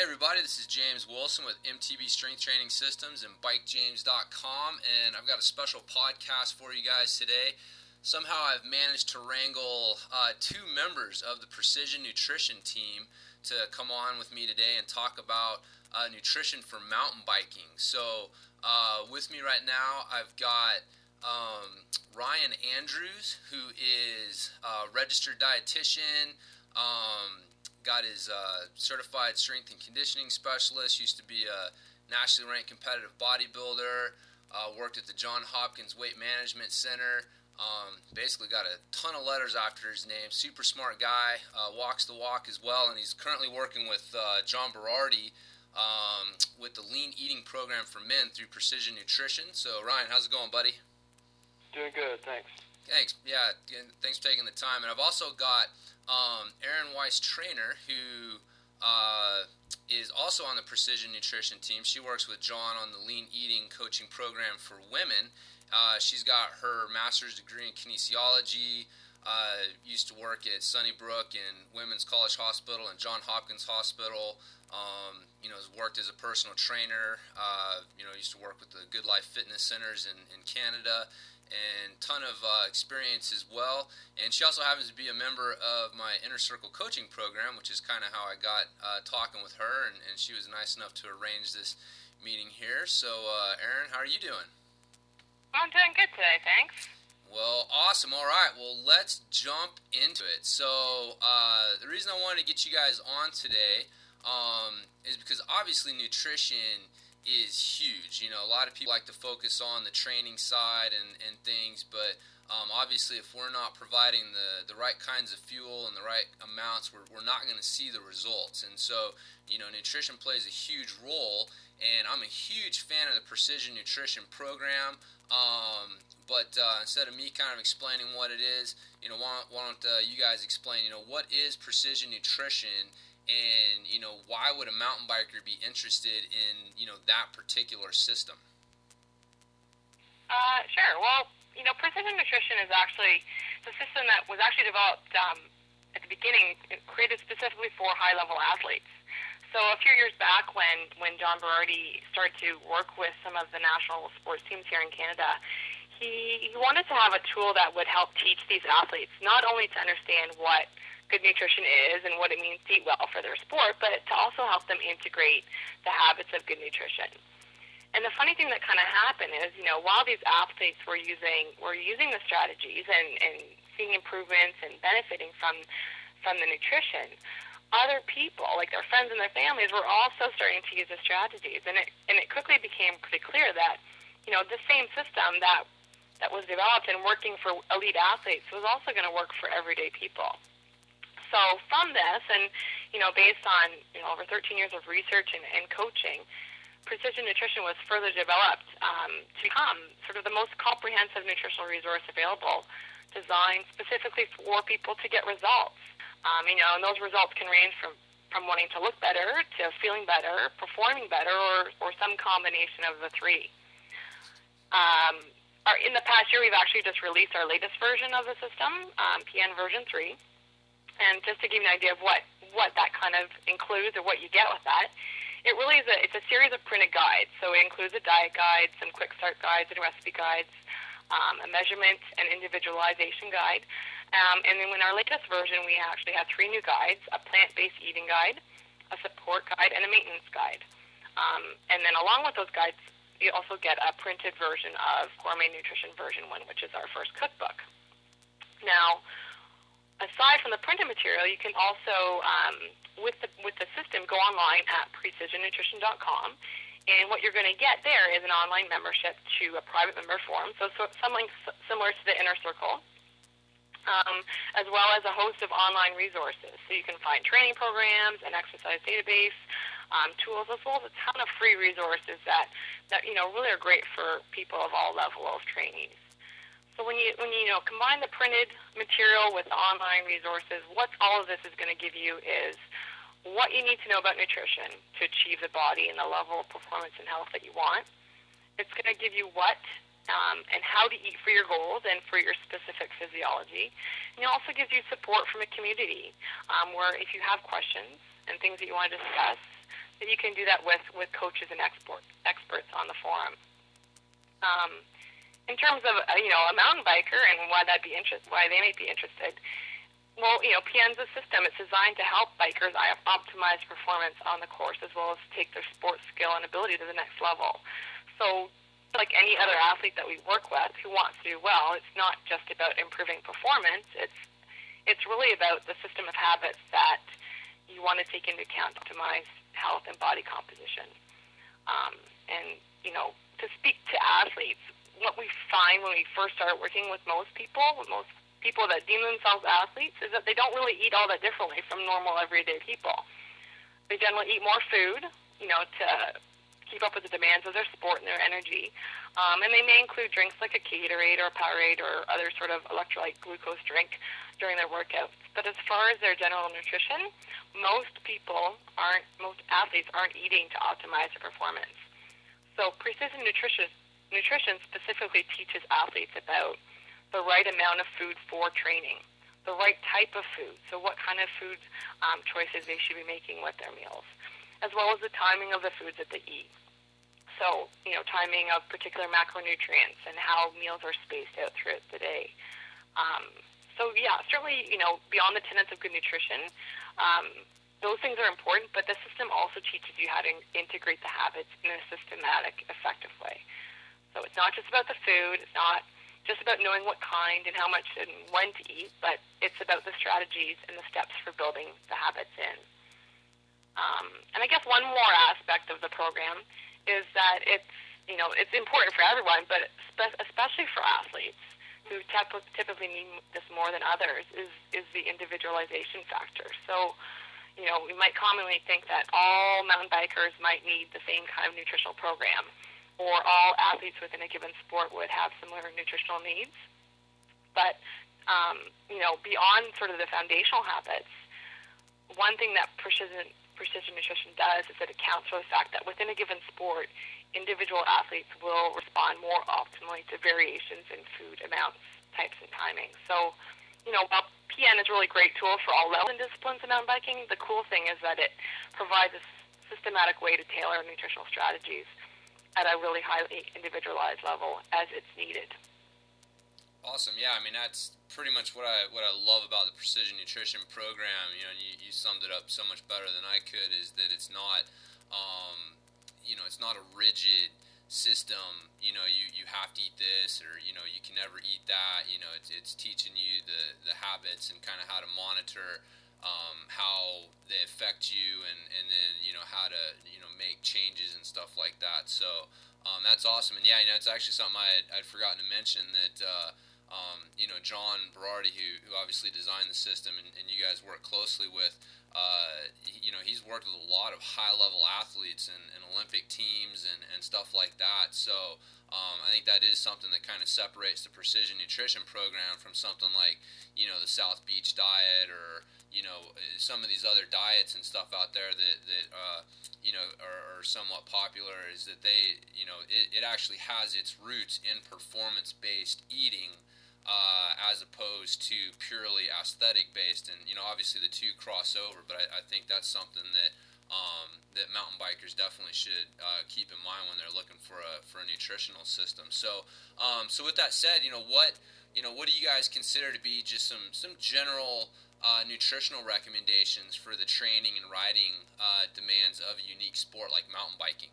everybody, this is James Wilson with MTB Strength Training Systems and BikeJames.com, and I've got a special podcast for you guys today. Somehow I've managed to wrangle two members of the Precision Nutrition team to come on with me today and talk about nutrition for mountain biking. So with me right now, I've got Ryan Andrews, who is a registered dietitian, got his certified strength and conditioning specialist, used to be a nationally ranked competitive bodybuilder, worked at the Johns Hopkins Weight Management Center, basically got a ton of letters after his name, super smart guy, walks the walk as well, and he's currently working with John Berardi with the Lean Eating Program for Men through Precision Nutrition. So Ryan, how's it going, buddy? Doing good, thanks. Thanks. Yeah, thanks for taking the time. And I've also got Erin Weiss Trainer, who is also on the Precision Nutrition team. She works with John on the Lean Eating Coaching Program for Women. She's got her master's degree in kinesiology, used to work at Sunnybrook and Women's College Hospital and Johns Hopkins Hospital. Has worked as a personal trainer, used to work with the Good Life Fitness Centers in Canada, and ton of experience as well. And she also happens to be a member of my Inner Circle coaching program, which is kind of how I got talking with her, and she was nice enough to arrange this meeting here. So, Erin, how are you doing? I'm doing good today, thanks. Well, awesome. All right. Well, let's jump into it. So, the reason I wanted to get you guys on today is because obviously nutrition is huge. You know, a lot of people like to focus on the training side and things, but obviously if we're not providing the right kinds of fuel and the right amounts, we're not going to see the results. And so, nutrition plays a huge role, and I'm a huge fan of the Precision Nutrition program. But instead of me kind of explaining what it is, why don't you guys explain, what is Precision Nutrition, and why would a mountain biker be interested in that particular system? Sure. Well, Precision Nutrition is actually the system that was actually developed at the beginning, created specifically for high-level athletes. So a few years back, when John Berardi started to work with some of the national sports teams here in Canada, he wanted to have a tool that would help teach these athletes not only to understand what good nutrition is and what it means to eat well for their sport, but to also help them integrate the habits of good nutrition. And the funny thing that kind of happened is, while these athletes were using the strategies and seeing improvements and benefiting from the nutrition, other people, like their friends and their families, were also starting to use the strategies. And it quickly became pretty clear that, the same system that was developed and working for elite athletes was also going to work for everyday people. So from this, and based on over 13 years of research and coaching, Precision Nutrition was further developed to become sort of the most comprehensive nutritional resource available, designed specifically for people to get results. And those results can range from wanting to look better to feeling better, performing better, or some combination of the three. In the past year, we've actually just released our latest version of the system, PN version 3. And just to give you an idea of what that kind of includes or what you get with that, it really is it's a series of printed guides. So it includes a diet guide, some quick start guides and recipe guides, a measurement and individualization guide. And then in our latest version, we actually have 3 new guides: a plant-based eating guide, a support guide, and a maintenance guide. And then along with those guides, you also get a printed version of Gourmet Nutrition version 1, which is our first cookbook. Now, aside from the printed material, you can also, with the system, go online at precisionnutrition.com, and what you're going to get there is an online membership to a private member forum, so something similar to the Inner Circle, as well as a host of online resources. So you can find training programs, an exercise database, tools, as well as a ton of free resources that really are great for people of all levels of trainees. So when you combine the printed material with the online resources, what all of this is going to give you is what you need to know about nutrition to achieve the body and the level of performance and health that you want. It's going to give you what and how to eat for your goals and for your specific physiology. And it also gives you support from a community where if you have questions and things that you want to discuss, that you can do that with coaches and experts on the forum. In terms of a mountain biker and why they might be interested, well, PN's a system. It's designed to help bikers optimize performance on the course as well as take their sports skill and ability to the next level. So, like any other athlete that we work with who wants to do well, it's not just about improving performance. It's really about the system of habits that you want to take into account to optimize health and body composition. And to speak to athletes, what we find when we first start working with most people that deem themselves athletes, is that they don't really eat all that differently from normal everyday people. They generally eat more food, to keep up with the demands of their sport and their energy. And they may include drinks like a Gatorade or a Powerade or other sort of electrolyte glucose drink during their workouts. But as far as their general nutrition, most athletes aren't eating to optimize their performance. So precision nutrition specifically teaches athletes about the right amount of food for training, the right type of food, so what kind of food choices they should be making with their meals, as well as the timing of the foods that they eat. So, timing of particular macronutrients and how meals are spaced out throughout the day. Certainly, beyond the tenets of good nutrition, those things are important, but the system also teaches you how to integrate the habits in a systematic, effective way. So it's not just about the food, it's not just about knowing what kind and how much and when to eat, but it's about the strategies and the steps for building the habits in. And I guess one more aspect of the program is that it's important for everyone, but especially for athletes who typically need this more than others is the individualization factor. So, we might commonly think that all mountain bikers might need the same kind of nutritional program, or all athletes within a given sport would have similar nutritional needs. But, beyond sort of the foundational habits, one thing that precision nutrition does is that it accounts for the fact that within a given sport, individual athletes will respond more optimally to variations in food amounts, types, and timing. So, while PN is a really great tool for all levels and disciplines of mountain biking, the cool thing is that it provides a systematic way to tailor nutritional strategies at a really highly individualized level as it's needed. Awesome. Yeah, that's pretty much what I love about the Precision Nutrition program. You summed it up so much better than I could. Is that it's not, it's not a rigid system. You have to eat this, or you can never eat that. It's teaching you the habits and kind of how to monitor how they affect you, and then how to make changes and stuff like that. So that's awesome. And yeah, it's actually something I'd forgotten to mention that. John Berardi, who obviously designed the system, and you guys work closely with, he's worked with a lot of high-level athletes and Olympic teams and stuff like that. So I think that is something that kind of separates the Precision Nutrition program from something like, the South Beach diet, or, some of these other diets and stuff out there that are somewhat popular, is that they, it actually has its roots in performance-based eating, as opposed to purely aesthetic-based. And, obviously the two cross over, but I think that's something that that mountain bikers definitely should keep in mind when they're looking for a nutritional system. So with that said, what do you guys consider to be just some general nutritional recommendations for the training and riding demands of a unique sport like mountain biking?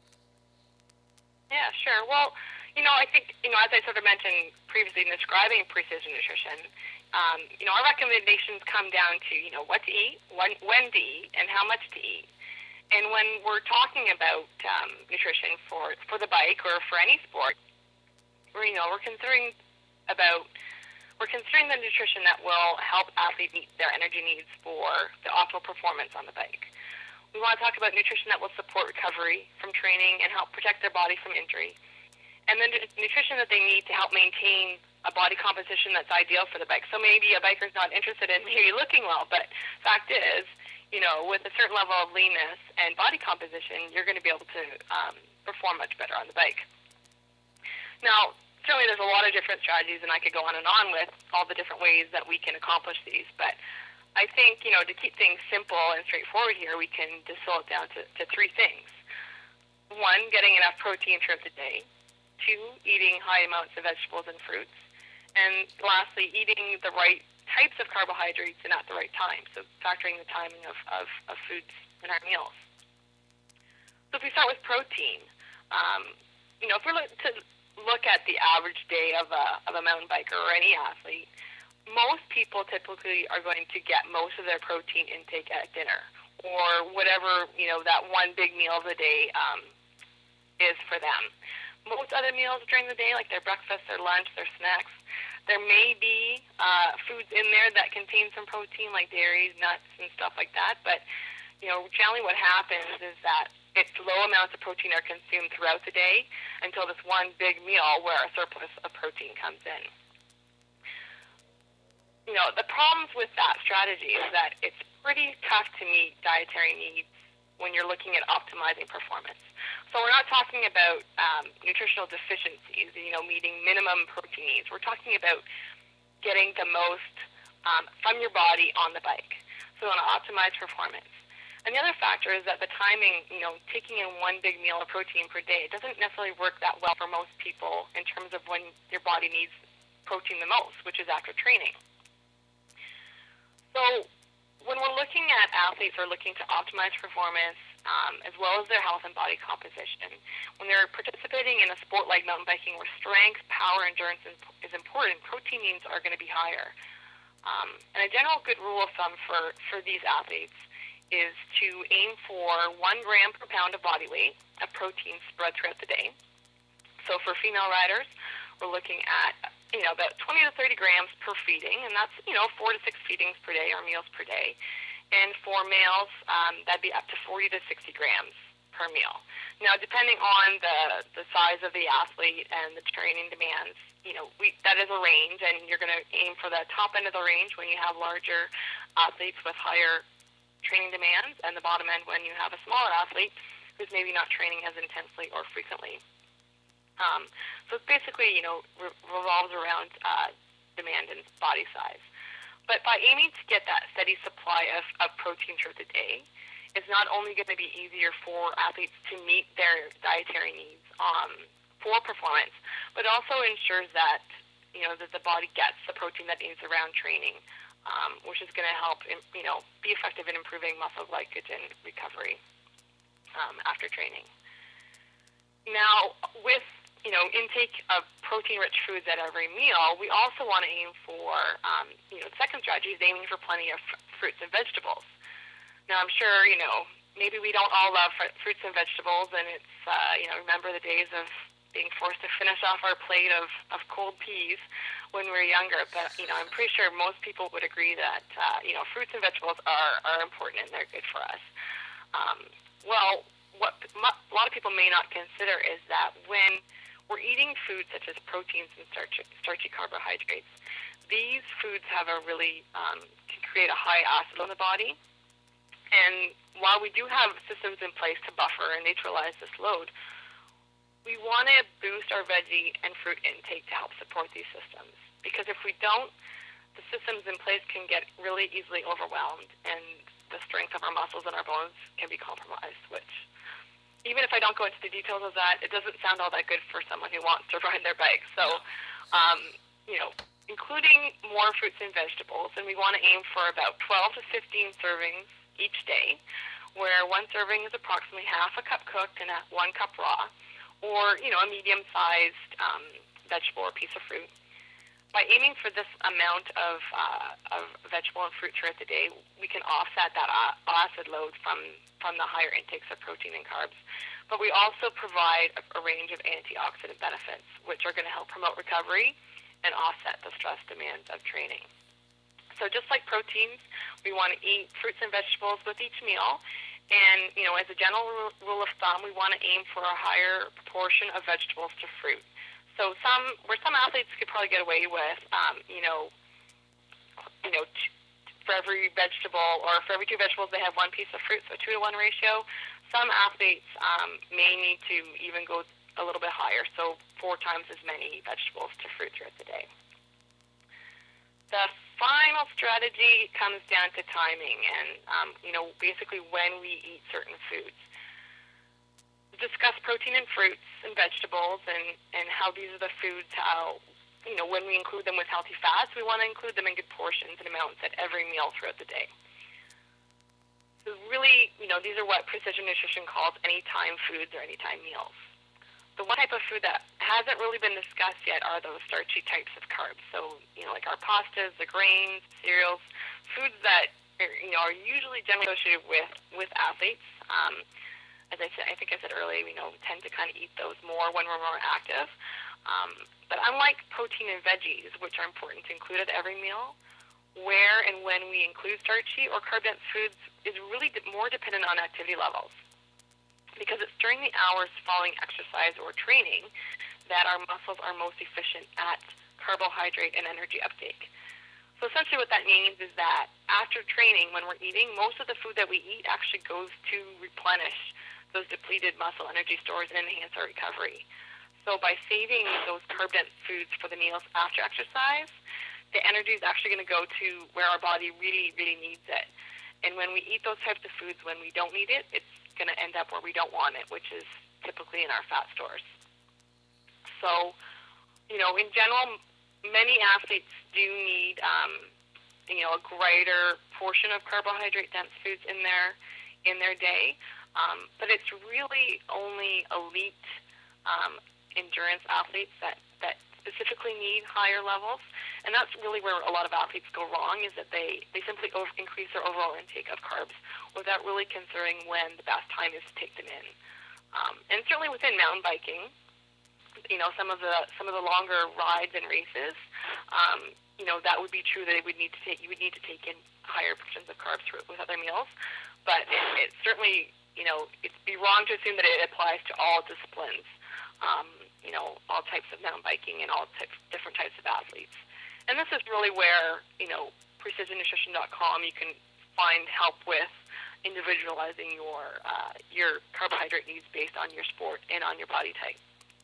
Yeah, sure. Well, I think, as I sort of mentioned previously in describing precision nutrition, our recommendations come down to, what to eat, when to eat, and how much to eat. And when we're talking about nutrition for the bike or for any sport, we're considering the nutrition that will help athletes meet their energy needs for the optimal performance on the bike. We want to talk about nutrition that will support recovery from training and help protect their body from injury. And then nutrition that they need to help maintain a body composition that's ideal for the bike. So maybe a biker's not interested in maybe looking well, but fact is, with a certain level of leanness and body composition, you're going to be able to perform much better on the bike. Now, certainly there's a lot of different strategies, and I could go on and on with all the different ways that we can accomplish these, but I think, to keep things simple and straightforward here, we can distill it down to three things. One, getting enough protein throughout the day. Two, eating high amounts of vegetables and fruits. And lastly, eating the right types of carbohydrates and at the right time, so factoring the timing of foods in our meals. So if we start with protein, if we look at the average day of a mountain biker or any athlete, most people typically are going to get most of their protein intake at dinner or whatever, that one big meal of the day is for them. Most other meals during the day, like their breakfast, their lunch, their snacks, there may be foods in there that contain some protein, like dairies, nuts, and stuff like that. But, generally what happens is that it's low amounts of protein are consumed throughout the day until this one big meal where a surplus of protein comes in. The problems with that strategy is that it's pretty tough to meet dietary needs when you're looking at optimizing performance. So we're not talking about nutritional deficiencies, meeting minimum protein needs. We're talking about getting the most from your body on the bike. So we want to optimize performance. And the other factor is that the timing, taking in one big meal of protein per day, it doesn't necessarily work that well for most people in terms of when your body needs protein the most, which is after training. So when we're looking at athletes who are looking to optimize performance, as well as their health and body composition, when they're participating in a sport like mountain biking where strength, power, endurance is important, protein needs are going to be higher. And a general good rule of thumb for these athletes is to aim for 1 gram per pound of body weight of protein spread throughout the day. So for female riders, we're looking at about 20 to 30 grams per feeding, and that's 4 to 6 feedings per day or meals per day. And for males, that'd be up to 40 to 60 grams per meal. Now, depending on the size of the athlete and the training demands, that is a range, and you're going to aim for the top end of the range when you have larger athletes with higher training demands, and the bottom end when you have a smaller athlete who's maybe not training as intensely or frequently. So it's basically, revolves around demand and body size. But by aiming to get that steady supply of protein throughout the day, it's not only going to be easier for athletes to meet their dietary needs for performance, but also ensures that, that the body gets the protein that it needs around training, which is going to help, be effective in improving muscle glycogen recovery after training. Now, with intake of protein-rich foods at every meal, we also want to aim for, the second strategy is aiming for plenty of fruits and vegetables. Now, I'm sure, maybe we don't all love fruits and vegetables, and it's, remember the days of being forced to finish off our plate of cold peas when we were younger, but, I'm pretty sure most people would agree that, fruits and vegetables are important and they're good for us. Well, what a lot of people may not consider is that when we're eating foods such as proteins and starchy carbohydrates, these foods have can create a high acid on the body. And while we do have systems in place to buffer and neutralize this load, we want to boost our veggie and fruit intake to help support these systems. Because if we don't, the systems in place can get really easily overwhelmed, and the strength of our muscles and our bones can be compromised, which, even if I don't go into the details of that, it doesn't sound all that good for someone who wants to ride their bike. So, including more fruits and vegetables, and we want to aim for about 12 to 15 servings each day, where one serving is approximately half a cup cooked and 1 cup raw, or, a medium-sized vegetable or piece of fruit. By aiming for this amount of vegetable and fruit throughout the day, we can offset that acid load from the higher intakes of protein and carbs. But we also provide a range of antioxidant benefits, which are going to help promote recovery and offset the stress demands of training. So just like proteins, we want to eat fruits and vegetables with each meal. And, as a general rule of thumb, we want to aim for a higher proportion of vegetables to fruit. So some athletes could probably get away with, for every vegetable, or for every 2 vegetables, they have 1 piece of fruit, so 2-to-1 ratio. Some athletes may need to even go a little bit higher, so 4 times as many vegetables to fruit throughout the day. The final strategy comes down to timing and, basically when we eat certain foods. Discuss protein in fruits and vegetables and how these are the foods, how, when we include them with healthy fats, we want to include them in good portions and amounts at every meal throughout the day. So really, these are what precision nutrition calls anytime foods or anytime meals. The one type of food that hasn't really been discussed yet are those starchy types of carbs. So, like our pastas, the grains, cereals, foods that are usually generally associated with athletes. As I said, I think I said earlier, we tend to kind of eat those more when we're more active. But unlike protein and veggies, which are important to include at every meal, where and when we include starchy or carb-dense foods is really more dependent on activity levels. Because it's during the hours following exercise or training that our muscles are most efficient at carbohydrate and energy uptake. So essentially what that means is that after training, when we're eating, most of the food that we eat actually goes to replenish those depleted muscle energy stores and enhance our recovery. So by saving those carb-dense foods for the meals after exercise, the energy is actually going to go to where our body really, really needs it. And when we eat those types of foods when we don't need it, it's going to end up where we don't want it, which is typically in our fat stores. So, in general, many athletes do need, a greater portion of carbohydrate-dense foods in their day, but it's really only elite endurance athletes that specifically need higher levels, and that's really where a lot of athletes go wrong, is that they simply increase their overall intake of carbs without really considering when the best time is to take them in. And certainly within mountain biking, some of the longer rides and races, that would be true that you would need to take in higher portions of carbs with other meals, but it certainly, it'd be wrong to assume that it applies to all disciplines. All types of mountain biking and all different types of athletes. And this is really where, precisionnutrition.com, you can find help with individualizing your carbohydrate needs based on your sport and on your body type.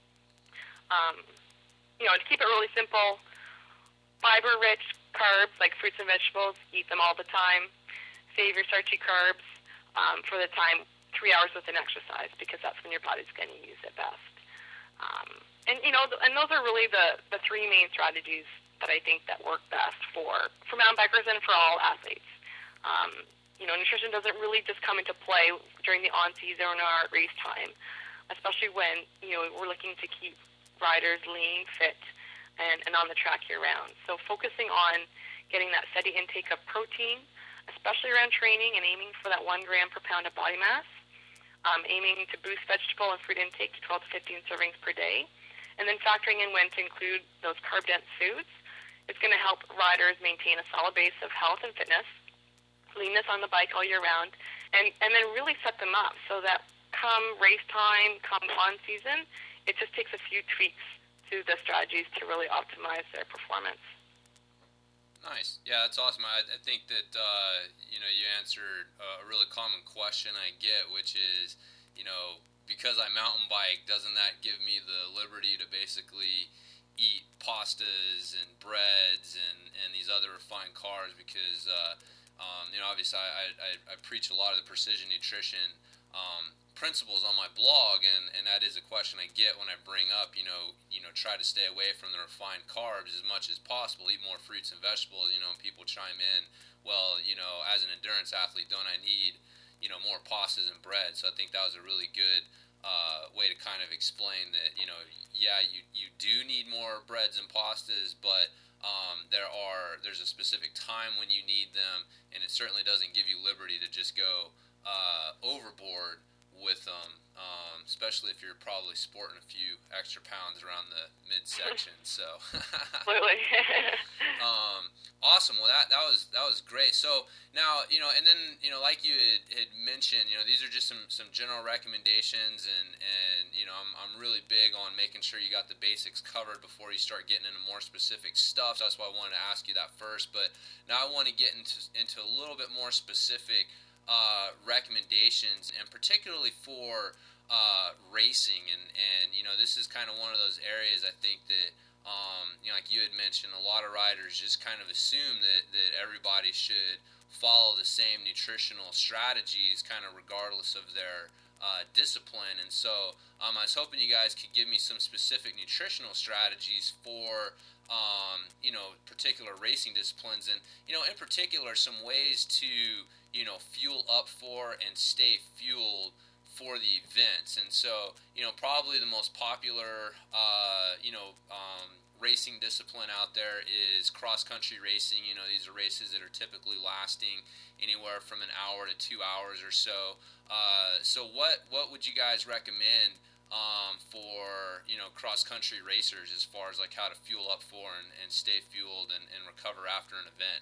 To keep it really simple, fiber-rich carbs like fruits and vegetables, eat them all the time. Save your starchy carbs for the time 3 hours within exercise, because that's when your body's going to use it best. And those are really the three main strategies that I think that work best for mountain bikers and for all athletes. Nutrition doesn't really just come into play during the on-season or race time, especially when, we're looking to keep riders lean, fit, and on the track year-round. So focusing on getting that steady intake of protein, especially around training, and aiming for that 1 gram per pound of body mass, aiming to boost vegetable and fruit intake to 12 to 15 servings per day, and then factoring in when to include those carb-dense foods. It's going to help riders maintain a solid base of health and fitness, leanness on the bike all year round, and then really set them up so that come race time, come on season, it just takes a few tweaks to the strategies to really optimize their performance. Nice. Yeah, that's awesome. I think that, you answered a really common question I get, which is, because I mountain bike, doesn't that give me the liberty to basically eat pastas and breads and these other refined carbs? Because, obviously I preach a lot of the precision nutrition principles on my blog, and that is a question I get when I bring up, try to stay away from the refined carbs as much as possible, eat more fruits and vegetables, and people chime in, well, as an endurance athlete, don't I need, more pastas and bread? So I think that was a really good way to kind of explain that, you do need more breads and pastas, but there's a specific time when you need them, and it certainly doesn't give you liberty to just go overboard with them, especially if you're probably sporting a few extra pounds around the midsection. So, absolutely. Awesome. Well, that was great. So now, and then, like you had mentioned, these are just some general recommendations, and I'm really big on making sure you got the basics covered before you start getting into more specific stuff. So that's why I wanted to ask you that first. But now I want to get into a little bit more specific recommendations, and particularly for racing, and this is kind of one of those areas I think that like you had mentioned, a lot of riders just kind of assume that everybody should follow the same nutritional strategies, kind of regardless of their discipline. And so I was hoping you guys could give me some specific nutritional strategies for particular racing disciplines, and in particular some ways to fuel up for and stay fueled for the events. And so probably the most popular racing discipline out there is cross-country racing. These are races that are typically lasting anywhere from an hour to 2 hours or so. So what would you guys recommend for cross-country racers as far as like how to fuel up for and stay fueled and recover after an event?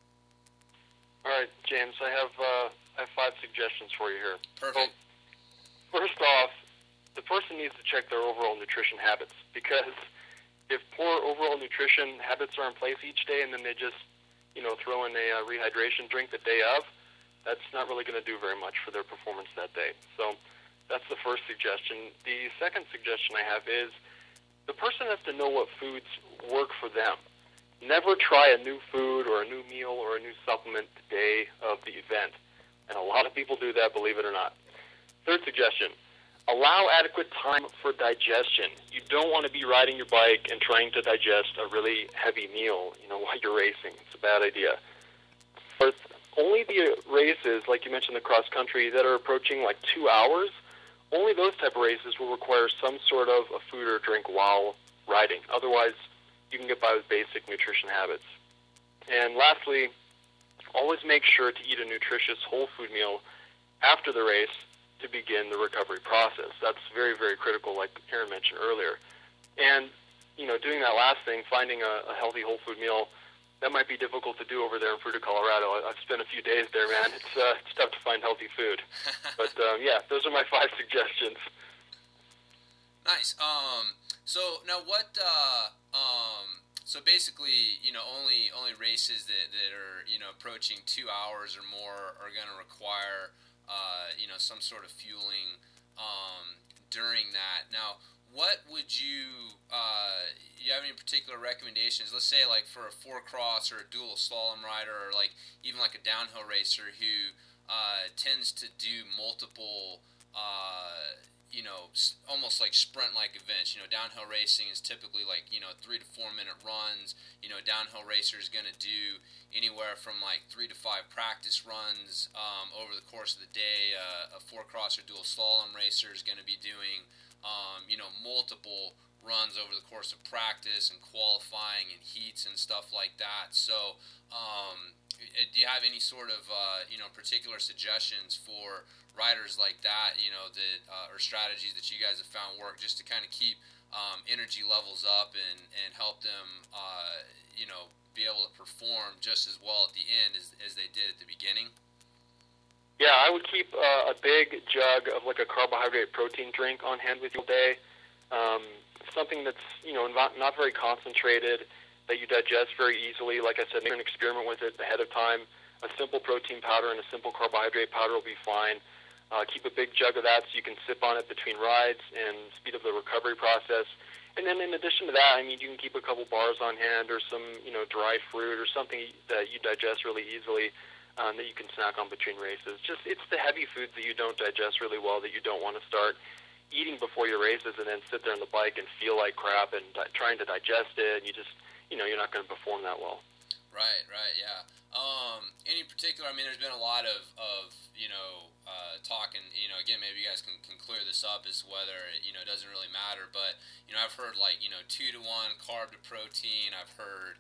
All right, James, I have 5 suggestions for you here. Perfect. Well, first off, the person needs to check their overall nutrition habits, because if poor overall nutrition habits are in place each day and then they just throw in a rehydration drink the day of, that's not really going to do very much for their performance that day. So that's the first suggestion. The second suggestion I have is the person has to know what foods work for them. Never try a new food or a new meal or a new supplement the day of the event. And a lot of people do that, believe it or not. Third suggestion, allow adequate time for digestion. You don't want to be riding your bike and trying to digest a really heavy meal, while you're racing. It's a bad idea. Fourth, only the races, like you mentioned, the cross country, that are approaching like 2 hours, only those type of races will require some sort of a food or drink while riding. Otherwise, you can get by with basic nutrition habits. And lastly, always make sure to eat a nutritious whole food meal after the race to begin the recovery process. That's very, very critical, like Aaron mentioned earlier. And, doing that last thing, finding a healthy whole food meal, that might be difficult to do over there in Fruita, Colorado. I've spent a few days there, man. It's tough to find healthy food. But, those are my 5 suggestions. Nice. So now what, so basically, only races that are, approaching 2 hours or more are going to require, some sort of fueling, during that. Now, what would you have any particular recommendations? Let's say like for a 4-cross or a dual slalom rider, or like even like a downhill racer who tends to do multiple almost like sprint-like events. Downhill racing is typically like 3 to 4 minute runs. Downhill racer is going to do anywhere from like 3 to 5 practice runs over the course of the day. A 4-cross or dual slalom racer is going to be doing multiple runs over the course of practice and qualifying and heats and stuff like that. So do you have any sort of particular suggestions for riders like that, that or strategies that you guys have found work just to kind of keep energy levels up and help them be able to perform just as well at the end as they did at the beginning? Yeah, I would keep a big jug of like a carbohydrate protein drink on hand with you all day. Something that's not very concentrated, that you digest very easily. Like I said, make an experiment with it ahead of time. A simple protein powder and a simple carbohydrate powder will be fine. Keep a big jug of that so you can sip on it between rides and speed up the recovery process. And then in addition to that, you can keep a couple bars on hand or some dry fruit or something that you digest really easily that you can snack on between races. It's the heavy foods that you don't digest really well that you don't want to start eating before your races and then sit there on the bike and feel like crap and trying to digest it, and you just you're not going to perform that well. Right, yeah. Any particular, there's been a lot of talk, and, again, maybe you guys can clear this up as to whether, it doesn't really matter, but, I've heard, 2 to 1 carb to protein. I've heard,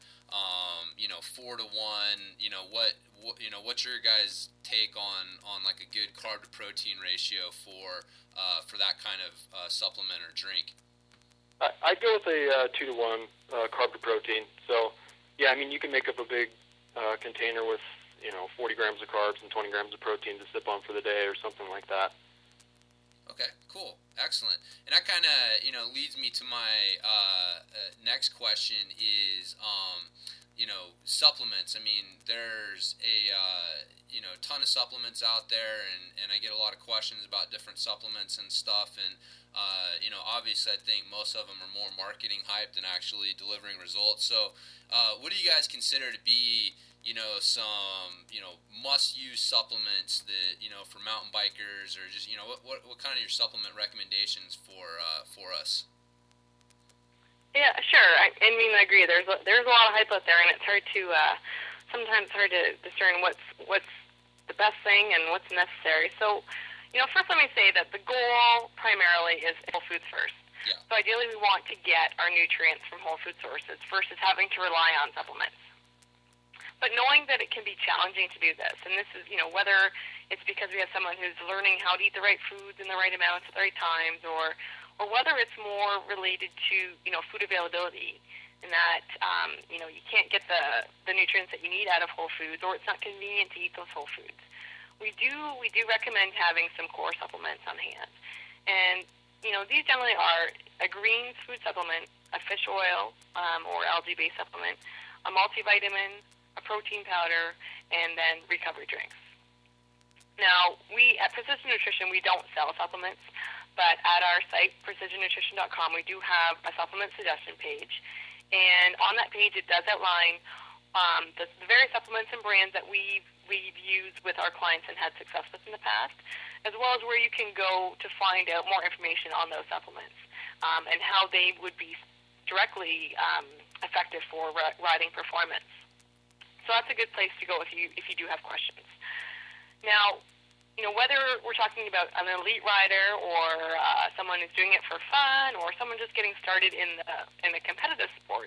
4 to 1, what's your guys' take on like a good carb to protein ratio for that kind of supplement or drink? I'd go with a 2 to 1 carb to protein. So, yeah, you can make up a big container with 40 grams of carbs and 20 grams of protein to sip on for the day or something like that. Okay, cool, excellent. And that kind of leads me to my next question is supplements. I mean, there's a ton of supplements out there, and I get a lot of questions about different supplements and stuff. And obviously, I think most of them are more marketing hype than actually delivering results. So, what do you guys consider to be some must-use supplements that for mountain bikers, or just what kind of your supplement recommendations for us? Yeah, sure. I mean, I agree. There's a lot of hype out there, and it's hard to sometimes hard to discern what's the best thing and what's necessary. So, first let me say that the goal primarily is whole foods first. Yeah. So ideally, we want to get our nutrients from whole food sources versus having to rely on supplements. But knowing that it can be challenging to do this, and this is, whether it's because we have someone who's learning how to eat the right foods in the right amounts at the right times, or whether it's more related to, food availability, in that, you can't get the nutrients that you need out of whole foods, or it's not convenient to eat those whole foods. We do recommend having some core supplements on hand. And, these generally are a green food supplement, a fish oil or algae-based supplement, a multivitamin, a protein powder, and then recovery drinks. Now, we at Precision Nutrition, we don't sell supplements, but at our site, precisionnutrition.com, we do have a supplement suggestion page. And on that page, it does outline the various supplements and brands that we've used with our clients and had success with in the past, as well as where you can go to find out more information on those supplements and how they would be directly effective for riding performance. So that's a good place to go if you do have questions. Now, whether we're talking about an elite rider or someone who's doing it for fun or someone just getting started in the competitive sport,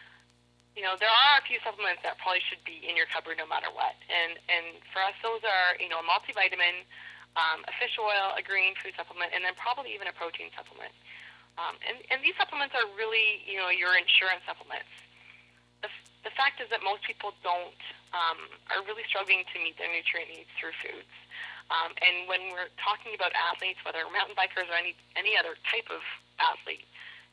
there are a few supplements that probably should be in your cupboard no matter what. And for us, those are, a multivitamin, a fish oil, a green food supplement, and then probably even a protein supplement. And these supplements are really, your insurance supplements. The fact is that most people are really struggling to meet their nutrient needs through foods. And when we're talking about athletes, whether mountain bikers or any other type of athlete,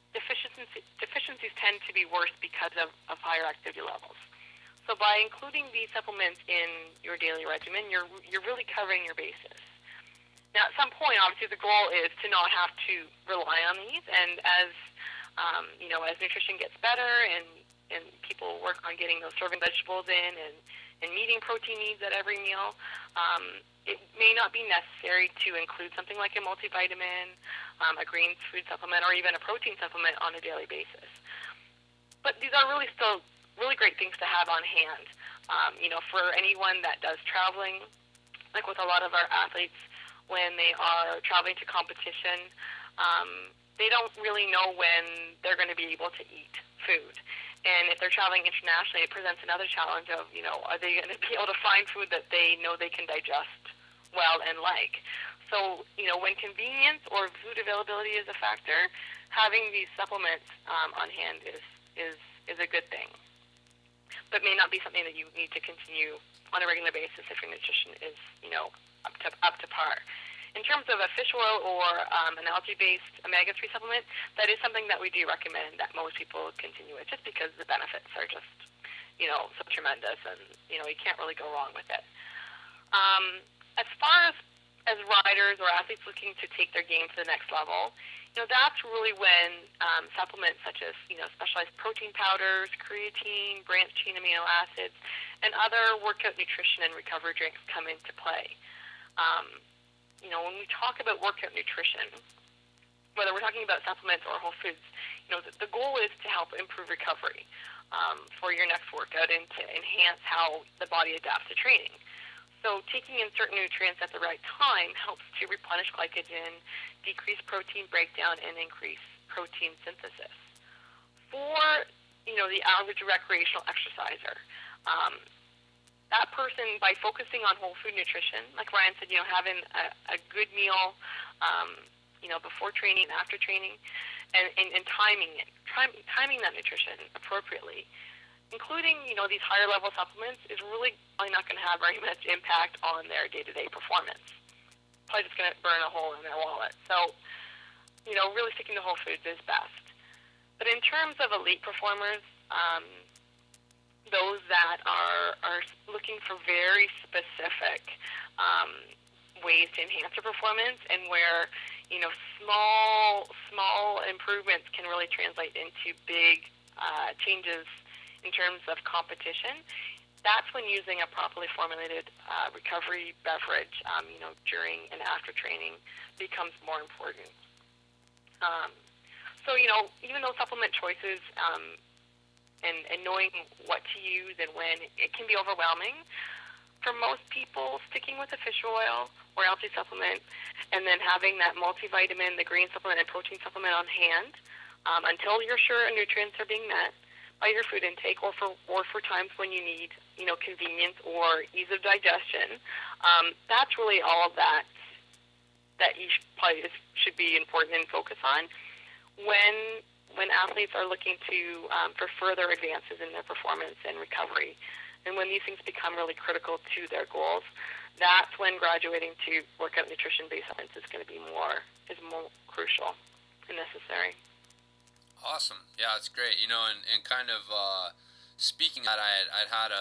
deficiencies tend to be worse because of higher activity levels. So by including these supplements in your daily regimen, you're really covering your bases. Now, at some point, obviously, the goal is to not have to rely on these. And as as nutrition gets better and people work on getting those serving vegetables in and meeting protein needs at every meal, it may not be necessary to include something like a multivitamin, a green food supplement, or even a protein supplement on a daily basis. But these are really still really great things to have on hand. For anyone that does traveling, like with a lot of our athletes, when they are traveling to competition, they don't really know when they're going to be able to eat food. And if they're traveling internationally, it presents another challenge of, are they going to be able to find food that they know they can digest well and like? So, when convenience or food availability is a factor, having these supplements on hand is a good thing. But may not be something that you need to continue on a regular basis if your nutrition is, up to par. In terms of a fish oil or an algae-based omega-3 supplement, that is something that we do recommend that most people continue with, just because the benefits are just, so tremendous, and, you can't really go wrong with it. As far as riders or athletes looking to take their game to the next level, that's really when supplements such as, specialized protein powders, creatine, branched-chain amino acids, and other workout nutrition and recovery drinks come into play. When we talk about workout nutrition, whether we're talking about supplements or whole foods, the goal is to help improve recovery for your next workout and to enhance how the body adapts to training. So taking in certain nutrients at the right time helps to replenish glycogen, decrease protein breakdown, and increase protein synthesis. For, the average recreational exerciser, that person, by focusing on whole food nutrition, like Ryan said, having a good meal, before training and after training, and timing that nutrition appropriately, including, these higher level supplements, is really probably not going to have very much impact on their day-to-day performance. Probably just going to burn a hole in their wallet. So, really sticking to whole foods is best. But in terms of elite performers, those that are looking for very specific ways to enhance their performance, and where small improvements can really translate into big changes in terms of competition. That's when using a properly formulated recovery beverage, during and after training becomes more important. So, even those supplement choices and knowing what to use and when, it can be overwhelming. For most people, sticking with a fish oil or algae supplement, and then having that multivitamin, the green supplement, and protein supplement on hand until you're sure nutrients are being met by your food intake, or for times when you need, convenience or ease of digestion. That's really all of that you should be important and focus on when athletes are looking to for further advances in their performance and recovery. And when these things become really critical to their goals, that's when graduating to workout nutrition-based science is going to be more crucial and necessary. Awesome. Yeah, it's great. And kind of speaking of that, I'd had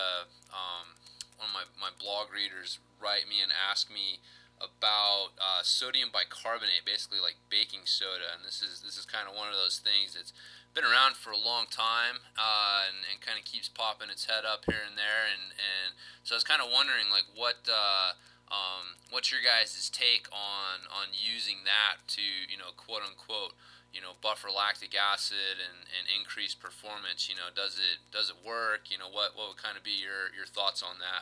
one of my blog readers write me and ask me about sodium bicarbonate, basically like baking soda. And this is kind of one of those things that's been around for a long time, and kind of keeps popping its head up here and there, and so I was kind of wondering, like, what's your guys' take on using that to, quote unquote, buffer lactic acid and increase performance? Does it work? What would kind of be your thoughts on that?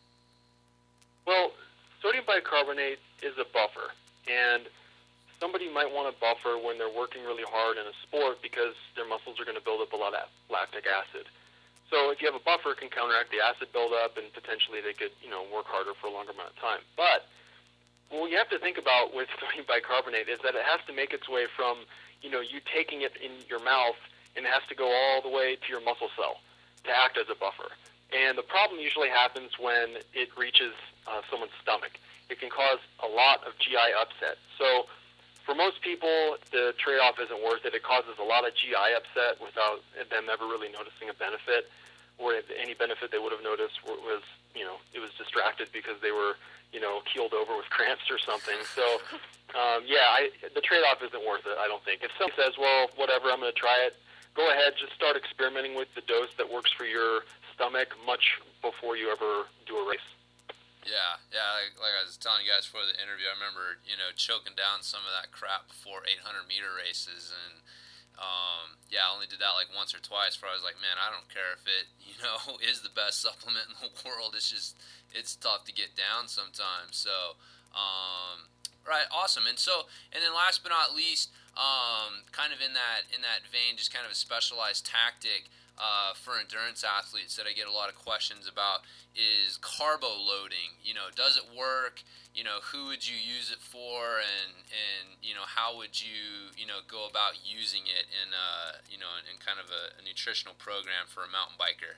Well, sodium bicarbonate is a buffer, and somebody might want to buffer when they're working really hard in a sport because their muscles are going to build up a lot of lactic acid. So if you have a buffer, it can counteract the acid buildup, and potentially they could, work harder for a longer amount of time. But what you have to think about with sodium bicarbonate is that it has to make its way from, you taking it in your mouth, and it has to go all the way to your muscle cell to act as a buffer. And the problem usually happens when it reaches someone's stomach. It can cause a lot of GI upset. So for most people, the trade-off isn't worth it. It causes a lot of GI upset without them ever really noticing a benefit, or any benefit they would have noticed was, it was distracted because they were, keeled over with cramps or something. So, the trade-off isn't worth it, I don't think. If someone says, well, whatever, I'm going to try it, go ahead, just start experimenting with the dose that works for your stomach much before you ever do a race. Yeah, like I was telling you guys before the interview, I remember, choking down some of that crap before 800-meter races, and I only did that like once or twice before I was like, man, I don't care if it, is the best supplement in the world. It's tough to get down sometimes. So, right, awesome. And then last but not least, kind of in that vein, just kind of a specialized tactic for endurance athletes that I get a lot of questions about is carbo loading. Does it work? Who would you use it for, and how would you go about using it in in kind of a nutritional program for a mountain biker?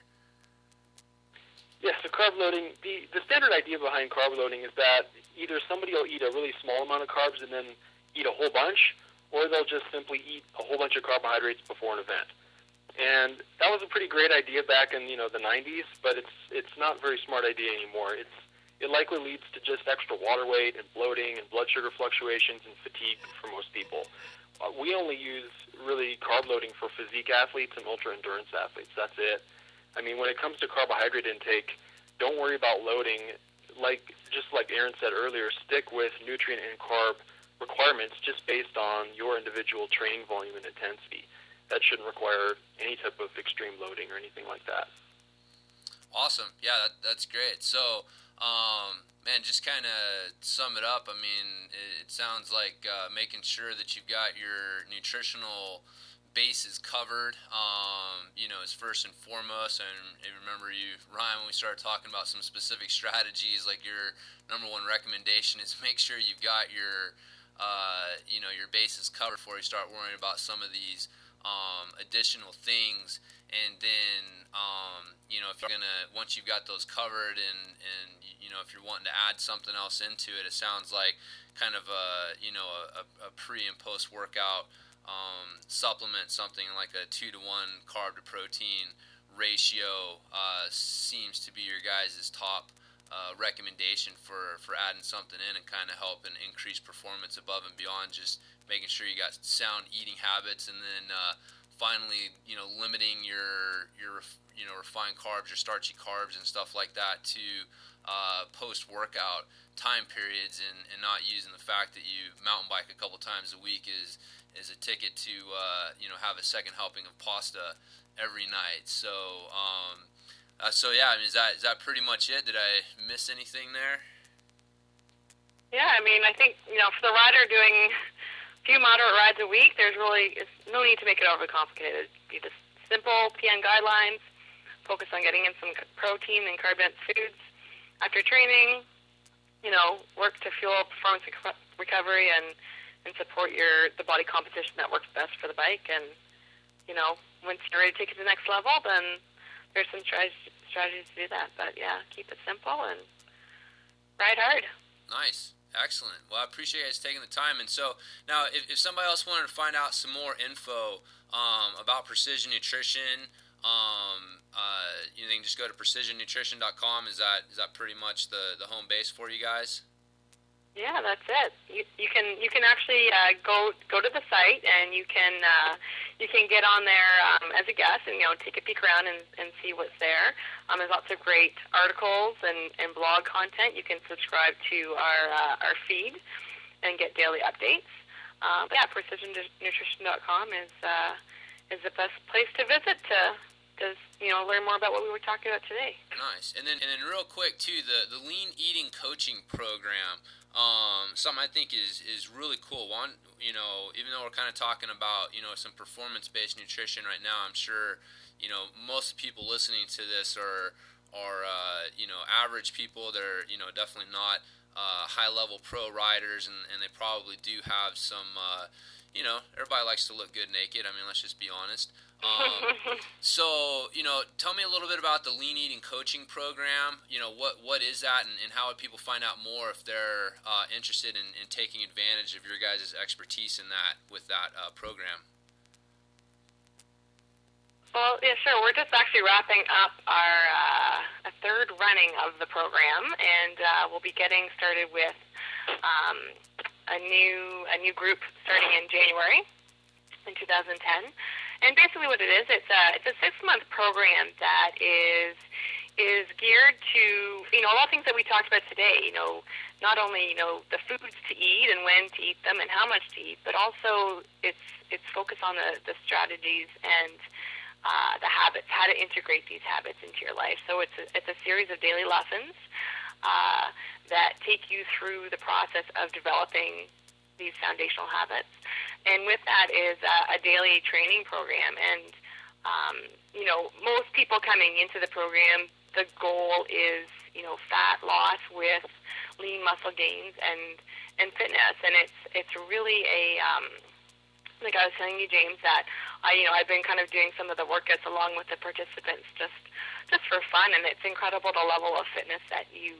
Yeah, so carb loading, the standard idea behind carb loading is that either somebody will eat a really small amount of carbs and then eat a whole bunch, or they'll just simply eat a whole bunch of carbohydrates before an event. And that was a pretty great idea back in, the 90s, but it's not a very smart idea anymore. It likely leads to just extra water weight and bloating and blood sugar fluctuations and fatigue for most people. We only use really carb loading for physique athletes and ultra-endurance athletes. That's it. I mean, when it comes to carbohydrate intake, don't worry about loading. Just like Aaron said earlier, stick with nutrient and carb requirements just based on your individual training volume and intensity. That shouldn't require any type of extreme loading or anything like that. Awesome. Yeah, that's great. So, just kind of sum it up. I mean, it sounds like making sure that you've got your nutritional bases covered, is first and foremost. And I remember you, Ryan, when we started talking about some specific strategies, like your number one recommendation is make sure you've got your, your bases covered before you start worrying about some of these additional things. And then, if you're once you've got those covered, and if you're wanting to add something else into it, it sounds like kind of a pre and post workout supplement, something like a 2-to-1 carb to protein ratio seems to be your guys' top recommendation for adding something in and kind of helping increase performance above and beyond just making sure you got sound eating habits, and then finally, limiting your refined carbs, your starchy carbs and stuff like that to post-workout time periods, and not using the fact that you mountain bike a couple times a week is a ticket to have a second helping of pasta every night. So yeah, I mean, is that pretty much it? Did I miss anything there? Yeah, I mean, I think for the rider doing a few moderate rides a week, there's no need to make it overly complicated. Be just simple PN guidelines. Focus on getting in some protein and carb-dense foods after training. Work to fuel performance recovery and support the body composition that works best for the bike. And once you're ready to take it to the next level, then there's some strategies to do that. But yeah, keep it simple and ride hard. Nice. Excellent. Well, I appreciate you guys taking the time. And so now, if somebody else wanted to find out some more info about Precision Nutrition, they can just go to precisionnutrition.com. Is that pretty much the home base for you guys? Yeah, that's it. You can actually go to the site, and you can get on there as a guest and take a peek around and see what's there. There's lots of great articles and blog content. You can subscribe to our feed and get daily updates. But yeah, precisionnutrition.com is the best place to visit to learn more about what we were talking about today. Nice. And then real quick too, the lean eating coaching program. Something I think is really cool. One, even though we're kind of talking about some performance-based nutrition right now, I'm sure most people listening to this are average people. They're definitely not high-level pro riders, and they probably do have some. Everybody likes to look good naked. I mean, let's just be honest. So, tell me a little bit about the Lean Eating Coaching Program. What is that, and how would people find out more if they're interested in taking advantage of your guys' expertise in that with that program? Well, yeah, sure. We're just actually wrapping up our a third running of the program, and we'll be getting started with a new group starting in January in 2010. And basically what it is, it's a 6-month program that is geared to, a lot of things that we talked about today, not only, the foods to eat and when to eat them and how much to eat, but also it's focused on the strategies and the habits, how to integrate these habits into your life. So it's a series of daily lessons that take you through the process of developing these foundational habits. And with that is a daily training program. And, most people coming into the program, the goal is, fat loss with lean muscle gains and fitness. And it's really like I was telling you, James, that I've been kind of doing some of the workouts along with the participants just for fun. And it's incredible the level of fitness that you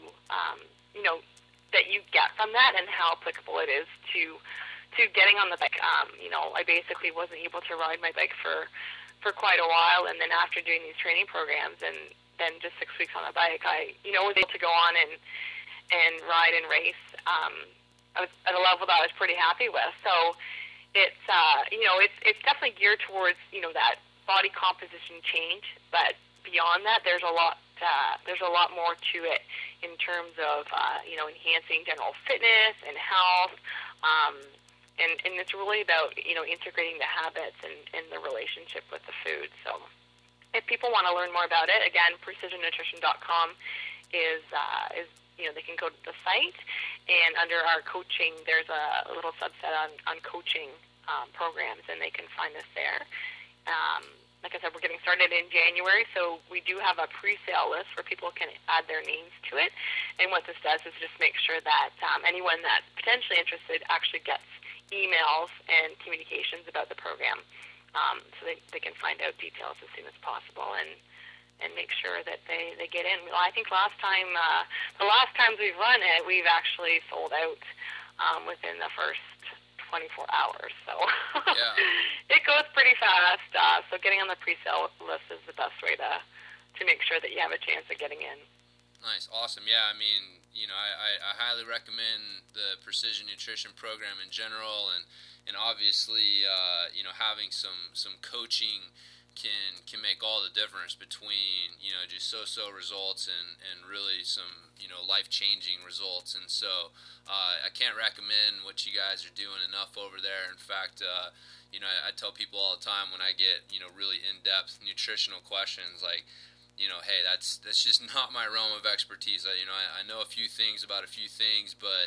get from that and how applicable it is to getting on the bike. I basically wasn't able to ride my bike for quite a while, and then after doing these training programs and then just 6 weeks on the bike, I was able to go on and ride and race I was at a level that I was pretty happy with. So it's definitely geared towards that body composition change, but beyond that, there's a lot more to it in terms of enhancing general fitness and health. And it's really about, integrating the habits and the relationship with the food. So if people want to learn more about it, again, precisionnutrition.com is they can go to the site, and under our coaching, there's a little subset on coaching programs, and they can find us there. Like I said, we're getting started in January, so we do have a pre-sale list where people can add their names to it. And what this does is just make sure that anyone that's potentially interested actually gets emails and communications about the program, so they can find out details as soon as possible and make sure that they get in. Well, I think the last times we've run it, we've actually sold out within the first 24 hours. So yeah. it goes pretty fast. So getting on the pre-sale list is the best way to make sure that you have a chance of getting in. Nice, awesome. Yeah, I mean, I highly recommend the Precision Nutrition program in general, and obviously, having some coaching can make all the difference between just so results and really some life-changing results. And so I can't recommend what you guys are doing enough over there. In fact, I tell people all the time when I get really in-depth nutritional questions, like, hey, that's just not my realm of expertise. I know a few things about a few things, but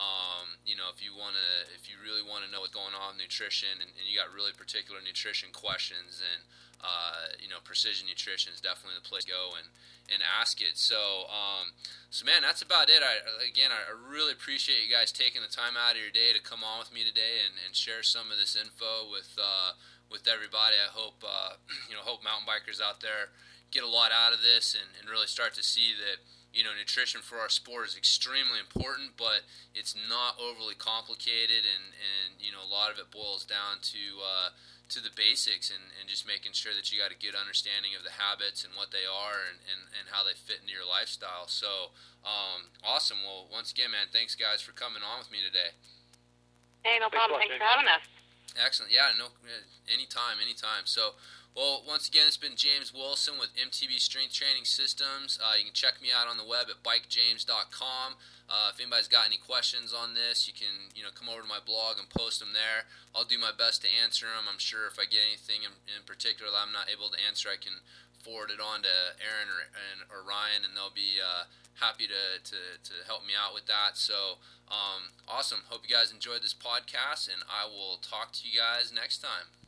if you really want to know what's going on with nutrition, and you got really particular nutrition questions, then Precision Nutrition is definitely the place to go and ask it. So man, that's about it. I really appreciate you guys taking the time out of your day to come on with me today and share some of this info with everybody. I hope hope mountain bikers out there get a lot out of this and really start to see that nutrition for our sport is extremely important, but it's not overly complicated, and a lot of it boils down to the basics and just making sure that you got a good understanding of the habits and what they are and how they fit into your lifestyle. So awesome. Well, once again, man, thanks guys for coming on with me today. Hey, no problem. Thanks for having us. Excellent. Yeah, no, anytime. So, well, once again, it's been James Wilson with MTB Strength Training Systems. You can check me out on the web at bikejames.com. If anybody's got any questions on this, you can come over to my blog and post them there. I'll do my best to answer them. I'm sure if I get anything in particular that I'm not able to answer, I can forward it on to Aaron or Ryan, and they'll be happy to help me out with that. So awesome. Hope you guys enjoyed this podcast, and I will talk to you guys next time.